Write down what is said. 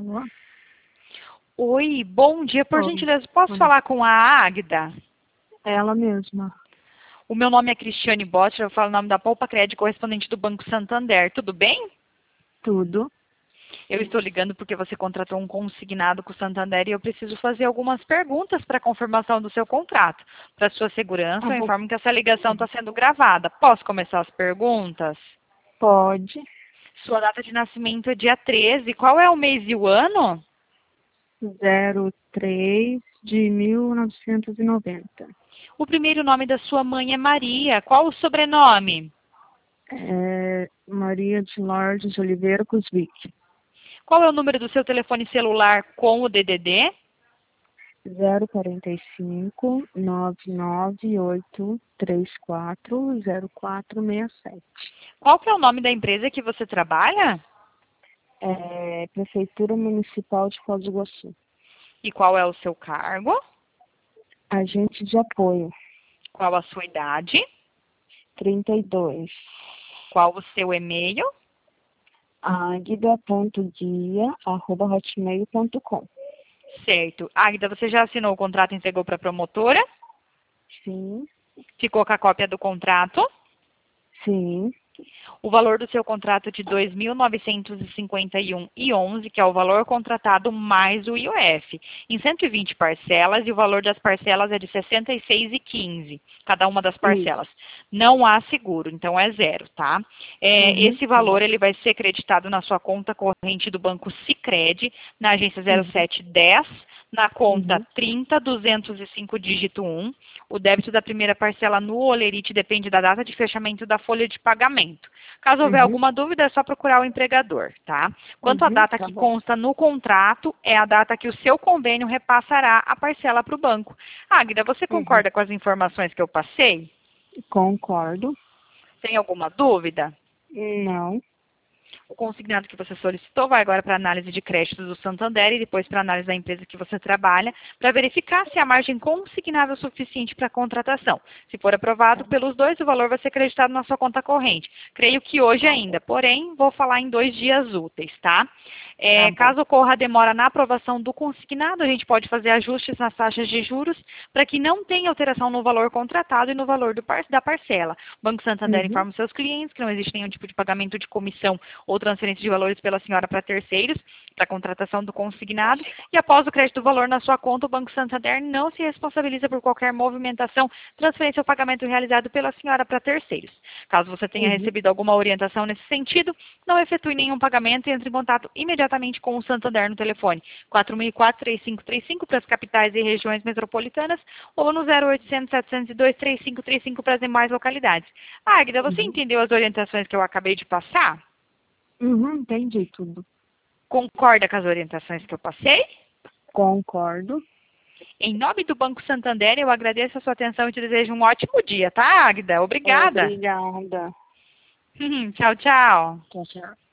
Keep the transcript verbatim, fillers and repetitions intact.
Alô? Oi, bom dia. Por Oi. gentileza, posso Oi. falar com a Águida? Ela mesma. O meu nome é Cristiane Bottcher, eu falo o nome da Poupa Crédito, correspondente do Banco Santander. Tudo bem? Tudo. Eu estou ligando porque você contratou um consignado com o Santander e eu preciso fazer algumas perguntas para confirmação do seu contrato. Para sua segurança, Ah, eu vou- informo que essa ligação está sendo gravada. Posso começar as perguntas? Pode. Sua data de nascimento é dia treze. Qual é o mês e o ano? zero três de mil novecentos e noventa. O primeiro nome da sua mãe é Maria. Qual o sobrenome? É Maria de Lourdes Oliveira Cusvic. Qual é o número do seu telefone celular com o D D D? zero quarenta e cinco, nove nove oito três quatro, zero quatro seis sete. Qual que é o nome da empresa que você trabalha? É Prefeitura Municipal de Foz do Iguaçu. E qual é o seu cargo? Agente de apoio. Qual a sua idade? trinta e dois. Qual o seu e-mail? águida ponto guia arroba hotmail ponto com. Certo. Águida, você já assinou o contrato e entregou para a promotora? Sim, Ficou com a cópia do contrato? sim. O valor do seu contrato é de dois mil novecentos e cinquenta e um reais e onze, que é o valor contratado mais o I O F, em cento e vinte parcelas, e o valor das parcelas é de sessenta e seis reais e quinze, cada uma das parcelas. Não há seguro, então é zero, tá? É, Uhum, esse tá bom. valor ele vai ser creditado na sua conta corrente do Banco Sicredi, na agência zero Uhum. sete dez, na conta Uhum. trinta duzentos e cinco dígito um. O débito da primeira parcela no Olerite depende da data de fechamento da folha de pagamento. Caso houver Uhum. alguma dúvida, é só procurar o empregador, tá? Quanto à Uhum, data tá que bom. consta no contrato, é a data que o seu convênio repassará a parcela para o banco. Águida, você Uhum. concorda com as informações que eu passei? Concordo. Tem alguma dúvida? Não. O consignado que você solicitou vai agora para a análise de créditos do Santander e depois para a análise da empresa que você trabalha, para verificar se a margem consignável é suficiente para a contratação. Se for aprovado pelos dois, o valor vai ser creditado na sua conta corrente. Creio que hoje ainda, porém, vou falar em dois dias úteis, tá? É, Tá bom. caso ocorra a demora na aprovação do consignado, a gente pode fazer ajustes nas taxas de juros para que não tenha alteração no valor contratado e no valor do par da parcela. O Banco Santander Uhum. informa os seus clientes que não existe nenhum tipo de pagamento de comissão ou transferência de valores pela senhora para terceiros, para a contratação do consignado, e após o crédito do valor na sua conta, o Banco Santander não se responsabiliza por qualquer movimentação, transferência ou pagamento realizado pela senhora para terceiros. Caso você tenha Uhum. recebido alguma orientação nesse sentido, não efetue nenhum pagamento e entre em contato imediatamente com o Santander no telefone quatro mil e quatro, três cinco três cinco para as capitais e regiões metropolitanas ou no zero oitocentos, setecentos e dois, três cinco três cinco para as demais localidades. Águida, você Uhum. entendeu as orientações que eu acabei de passar? Uhum. Entendi tudo. Concorda com as orientações que eu passei? Concordo. Em nome do Banco Santander, eu agradeço a sua atenção e te desejo um ótimo dia, tá, Águida? Obrigada. Obrigada. Tchau, tchau. Tchau, tchau.